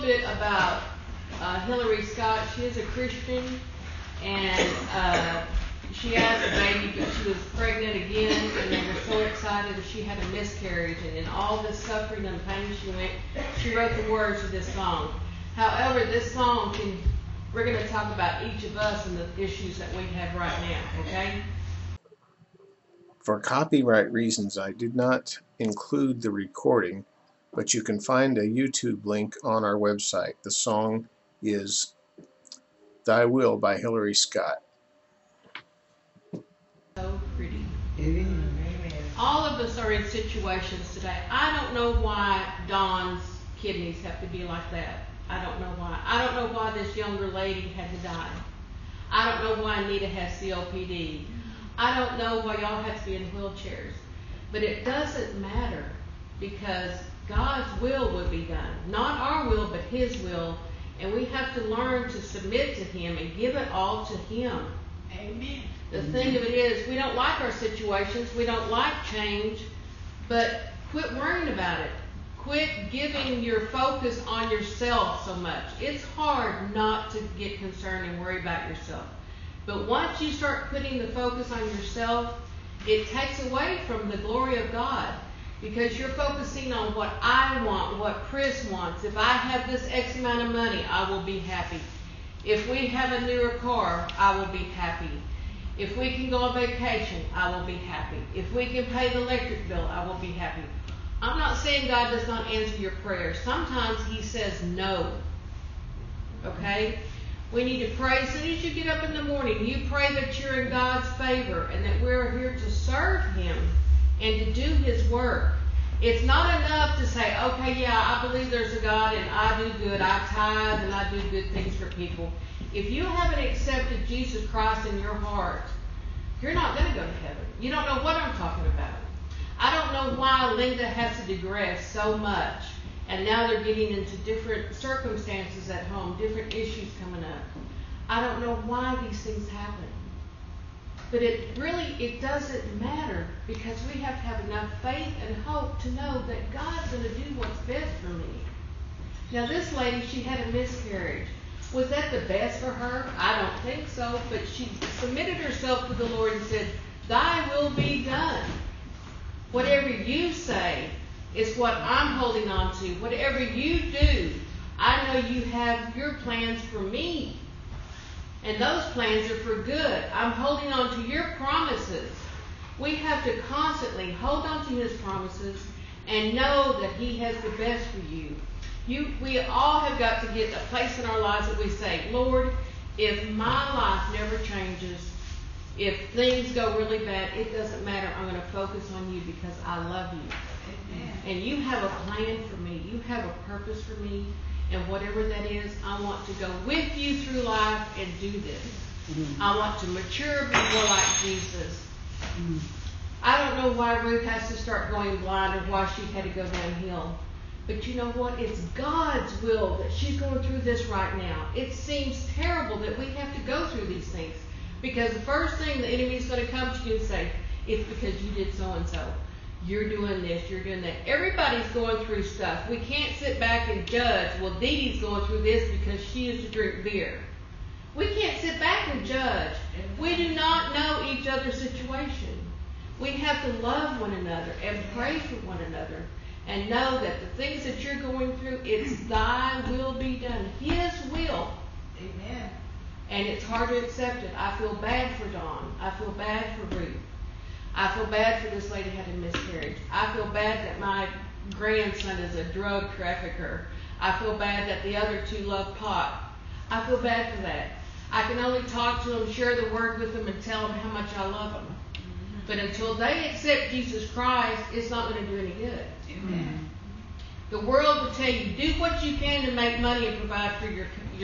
bit about Hillary Scott. She is a Christian, and she had a baby, but she was pregnant again, and they were so excited that she had a miscarriage. And in all this suffering and pain she wrote the words of this song. However, this song we're going to talk about each of us and the issues that we have right now, okay? For copyright reasons, I did not include the recording, but you can find a YouTube link on our website. The song is Thy Will by Hillary Scott. So pretty. All of us are in situations today. I don't know why Dawn's kidneys have to be like that. I don't know why. I don't know why this younger lady had to die. I don't know why Anita has COPD. I don't know why y'all have to be in wheelchairs. But it doesn't matter, because God's will would be done. Not our will, but His will. And we have to learn to submit to Him and give it all to Him. Amen. The thing of it is, we don't like our situations. We don't like change. But quit worrying about it. Quit giving your focus on yourself so much. It's hard not to get concerned and worry about yourself. But once you start putting the focus on yourself, it takes away from the glory of God, because you're focusing on what I want, what Chris wants. If I have this X amount of money, I will be happy. If we have a newer car, I will be happy. If we can go on vacation, I will be happy. If we can pay the electric bill, I will be happy. I'm not saying God does not answer your prayers. Sometimes He says no. Okay? We need to pray. As soon as you get up in the morning, you pray that you're in God's favor and that we're here to serve Him and to do His work. It's not enough to say, okay, yeah, I believe there's a God and I do good. I tithe and I do good things for people. If you haven't accepted Jesus Christ in your heart, you're not going to go to heaven. You don't know what I'm talking about. I don't know why Linda has to digress so much. And now they're getting into different circumstances at home, different issues coming up. I don't know why these things happen. But it doesn't matter, because we have to have enough faith and hope to know that God's going to do what's best for me. Now this lady, she had a miscarriage. Was that the best for her? I don't think so. But she submitted herself to the Lord and said, Thy will be done. Whatever you say is what I'm holding on to. Whatever you do, I know you have your plans for me. And those plans are for good. I'm holding on to your promises. We have to constantly hold on to His promises and know that He has the best for you. We all have got to get a place in our lives that we say, Lord, if my life never changes, if things go really bad, it doesn't matter. I'm going to focus on you because I love you. Amen. And you have a plan for me. You have a purpose for me. And whatever that is, I want to go with you through life and do this. Mm-hmm. I want to mature, be more like Jesus. Mm-hmm. I don't know why Ruth has to start going blind or why she had to go downhill. But you know what? It's God's will that she's going through this right now. It seems terrible that we have to go through these things. Because the first thing the enemy is going to come to you and say, it's because you did so-and-so. You're doing this, you're doing that. Everybody's going through stuff. We can't sit back and judge, well, Dee Dee's going through this because she used to drink beer. We can't sit back and judge. We do not know each other's situation. We have to love one another and pray for one another and know that the things that you're going through, it's Thy will be done. His will. Amen. And it's hard to accept it. I feel bad for Dawn. I feel bad for Ruth. I feel bad for this lady who had a miscarriage. I feel bad that my grandson is a drug trafficker. I feel bad that the other two love pot. I feel bad for that. I can only talk to them, share the word with them, and tell them how much I love them. Mm-hmm. But until they accept Jesus Christ, it's not going to do any good. Amen. The world will tell you, do what you can to make money and provide for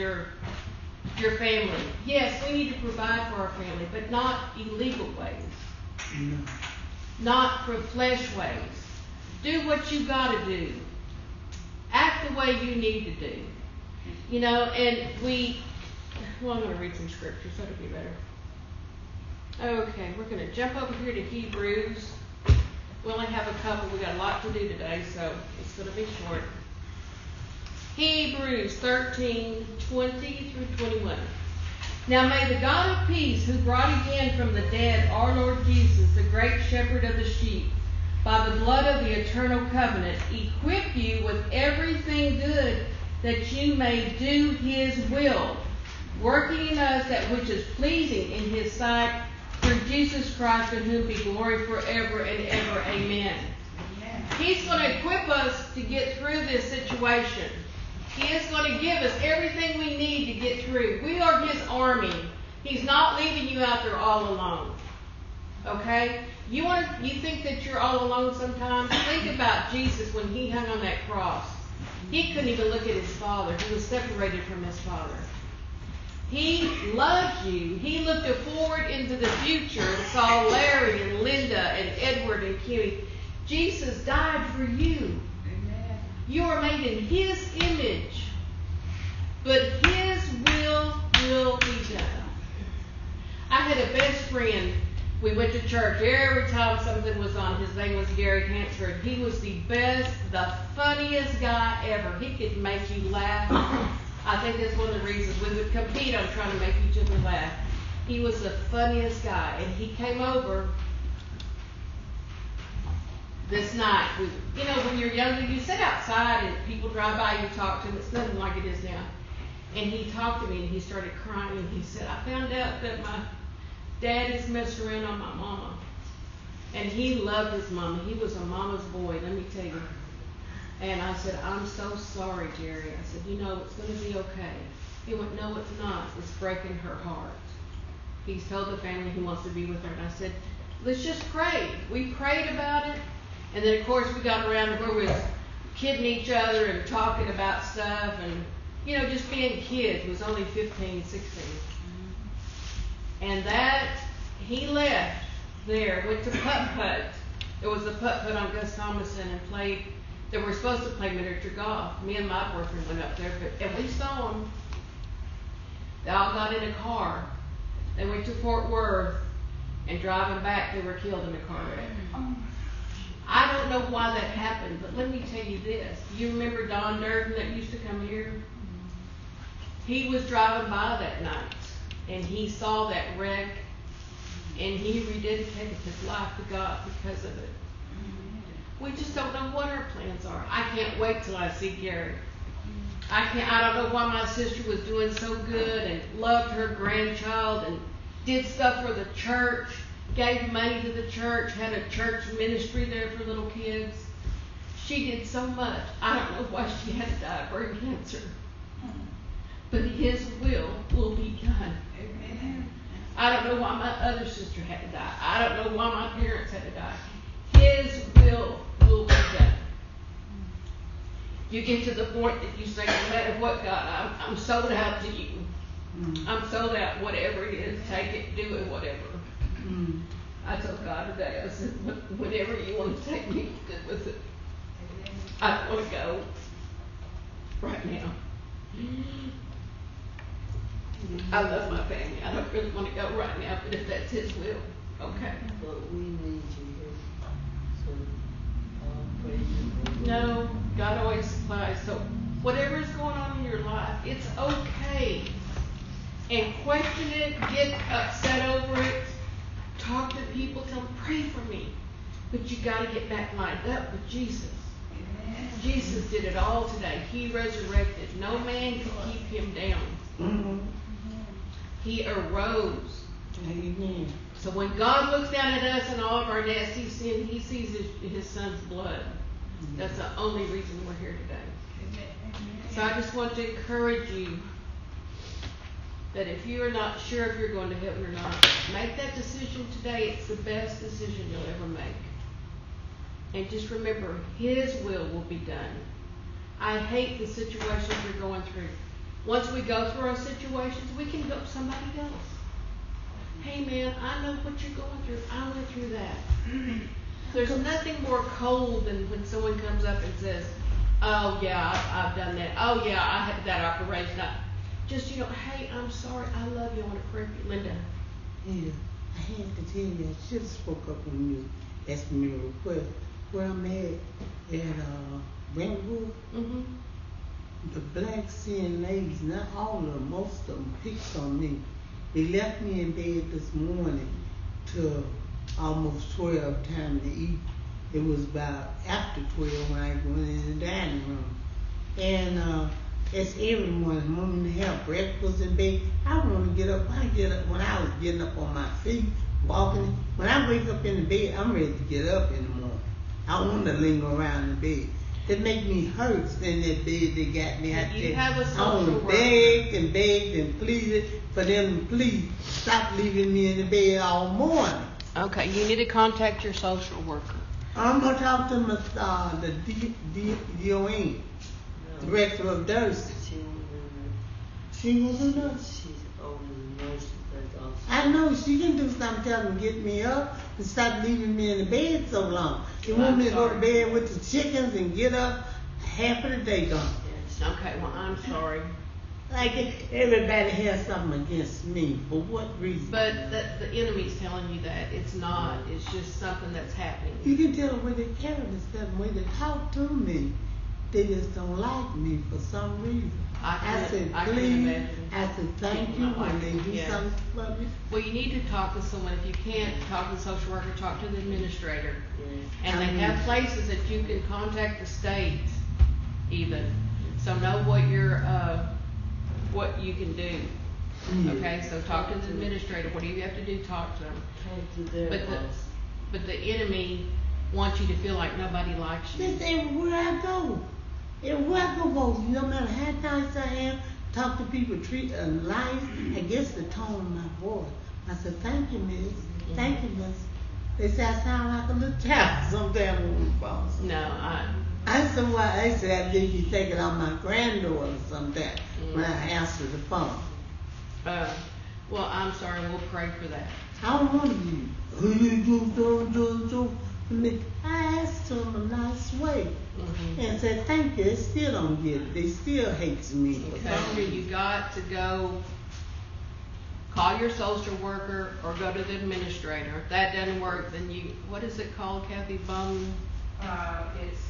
your family. Yes, we need to provide for our family, but not illegal ways. No. Not for flesh ways. Do what you got to do. Act the way you need to do. You know, and I'm going to read some scriptures. That'll be better. Okay, we're going to jump over here to Hebrews. We only have a couple. We got a lot to do today, so it's going to be short. Hebrews 13:20-21. Now may the God of peace, who brought again from the dead our Lord Jesus, the great shepherd of the sheep, by the blood of the eternal covenant, equip you with everything good, that you may do his will, working in us that which is pleasing in his sight, through Jesus Christ, to whom be glory forever and ever. Amen. He's going to equip us to get through this situation. He is going to give us everything we need to get through. We are his army. He's not leaving you out there all alone. Okay? You think that you're all alone sometimes? Think about Jesus when he hung on that cross. He couldn't even look at his Father. He was separated from his Father. He loved you. He looked forward into the future and saw Larry and Linda and Edward and Kimmy. Jesus died for you. Amen. You are made in his image. But his will be done. I had a best friend. We went to church every time something was on. His name was Gary Hansford. He was the best, the funniest guy ever. He could make you laugh. I think that's one of the reasons we would compete on trying to make each other laugh. He was the funniest guy. And he came over this night. When you're younger, you sit outside and people drive by and you talk to them. It's nothing like it is now. And he talked to me and he started crying. And he said, I found out that my dad is messing around on my mama. And he loved his mama. He was a mama's boy, let me tell you. And I said, I'm so sorry, Jerry. I said, it's going to be okay. He went, no, it's not. It's breaking her heart. He's told the family he wants to be with her. And I said, let's just pray. We prayed about it. And then, of course, we got around to where we was kidding each other and talking about stuff and, just being kids. He was only 15, 16. And he left there, went to putt-putt. There was a putt-putt on Gus Thomason and played. They were supposed to play miniature golf. Me and my boyfriend went up there, and we saw them. They all got in a car. They went to Fort Worth, and driving back, they were killed in a car wreck. I don't know why that happened, but let me tell you this. You remember Don Durden that used to come here? He was driving by that night, and he saw that wreck, and he rededicated his life to God because of it. We just don't know what our plans are. I can't wait till I see Gary. I don't know why my sister was doing so good and loved her grandchild and did stuff for the church, gave money to the church, had a church ministry there for little kids. She did so much. I don't know why she had to die of brain cancer. But his will be done. Amen. I don't know why my other sister had to die. I don't know why my parents had to die. His will be done. You get to the point that you say, no matter what, God, I'm sold out to you. I'm sold out, whatever it is, take it, do it, whatever. I told God today, I said, whatever you want to take me, good with it. I don't want to go right now. I love my family. I don't really want to go right now, but if that's his will, okay. But we need you here. So, praise you. No, God always supplies. So whatever is going on in your life, it's okay. And question it, get upset over it, talk to people, tell them, pray for me. But you got to get back lined up with Jesus. Amen. Jesus did it all today. He resurrected. No man could keep him down. He arose. Amen. So when God looks down at us and all of our nasty sin, he sees his son's blood. That's the only reason we're here today. So I just want to encourage you that if you are not sure if you're going to heaven or not, make that decision today. It's the best decision you'll ever make. And just remember, his will be done. I hate the situations you're going through. Once we go through our situations, we can help somebody else. Hey man, I know what you're going through. I went through that. There's nothing more cold than when someone comes up and says, oh yeah, I've done that. Oh yeah, I had that operation. Just, hey, I'm sorry. I love you. I want to pray for you. Linda. Yeah, I had to tell you, I should have spoke up when you asked me a request. Where I'm at Brentwood, the black CNAs, not all of them, most of them picked on me. They left me in bed this morning till almost 12 time to eat. It was about after 12 when I went in the dining room. And it's every morning, wanting to have breakfast in bed. I want to get up. I get up when I was getting up on my feet, walking. When I wake up in the bed, I'm ready to get up in the morning. I want to linger around the bed. It make me hurt in that bed they got me out You there. have a I social want to worker. begged and pleaded for them to please stop leaving me in the bed all morning. Okay, you need to contact your social worker. I'm gonna talk to the DON, Director of Nursing. She won't do that. She will do that. She's only the nurse that's also. I know she can do something, tell them to get me up and stop leaving me in the bed so long. They want me to go to bed with the chickens and get up half of the day gone. Okay, well, I'm sorry. Like everybody has something against me. For what reason? But the enemy's telling you that. It's not. It's just something that's happening. You can tell the way they carry themselves, the way they talk to me. They just don't like me for some reason. I said, I can please. imagine. I said, thank you Not when like they it, do yeah. something for me. Well, you need to talk to someone. If you can't talk to the social worker, talk to the administrator. And they have places that you can contact the state even. So know what what you can do. Yeah. Okay, so talk to the administrator. What do you have to do? Talk to them. Talk to their But boss. but the enemy wants you to feel like nobody likes you. Just everywhere I go. Everywhere I go, folks, no matter how nice I am, talk to people, treat them nice, I guess the tone of my voice. I said, thank you, miss. Thank you, miss. They say I sound like a little child sometimes on the phone. No, I said, well, I said, I think you take it on my granddaughter sometimes when I answer the phone. well, I'm sorry. We'll pray for that. I don't want you. Who you do. I asked them a nice way and said, thank you. They still don't get it. They still hate me for some Okay, reason. you got to go call your social worker or go to the administrator. If that doesn't work, then what is it called, Kathy? It's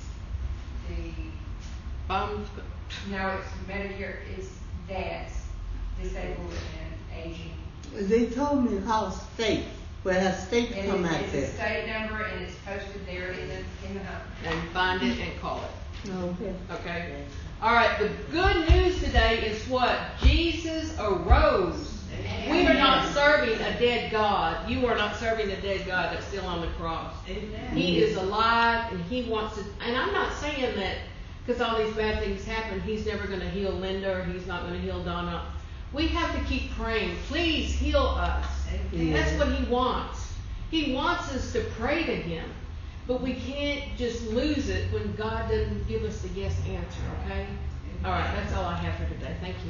it's Medicare, it's DAS, Disabled and Aging. They told me to call state, but a state And come out it's a there. state number and it's posted there in the hub. And find it and call it. Okay. Okay? All right, the good news today is what? Jesus arose. We are not serving a dead God. You are not serving a dead God that's still on the cross. He is alive and he wants to, and I'm not saying that because all these bad things happen, he's never going to heal Linda or he's not going to heal Donna. We have to keep praying. Please heal us. That's what he wants. He wants us to pray to him. But we can't just lose it when God doesn't give us the yes answer, okay? All right, that's all I have for today. Thank you.